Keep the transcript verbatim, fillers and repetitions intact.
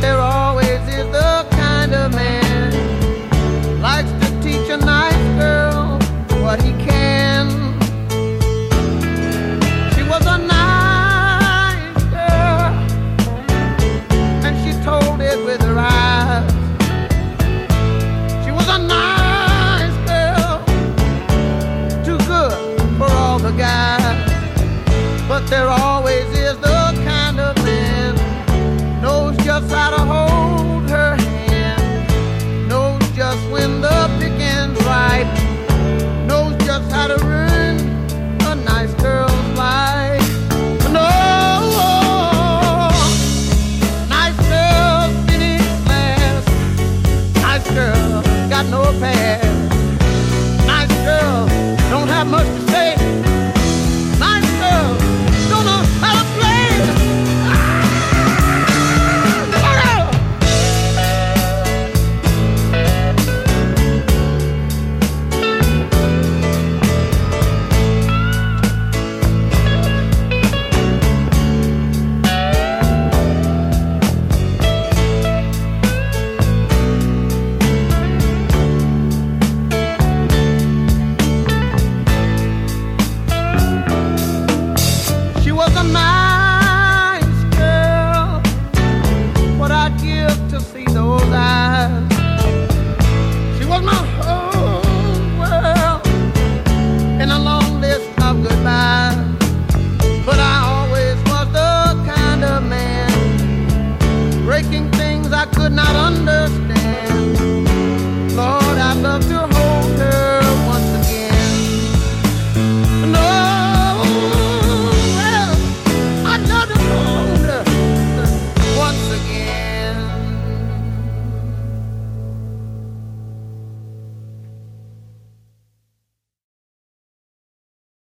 there always is the kind of man likes to teach a nice girl what he can. She was a nice girl, and she told it with her eyes. She was a nice girl, too good for all the guys. But there always is the kind of man knows just how to hold her hand, knows just when the picking's ripe, knows just how to ruin a nice girl's life. No, nice girl finished last. Nice girl got no past. Nice girl don't have much to say. Nice girl don't know how to play. She was a nice girl, what I'd give to see those eyes. She was my whole world in a long list of goodbyes. But I always was the kind of man breaking things I could not understand.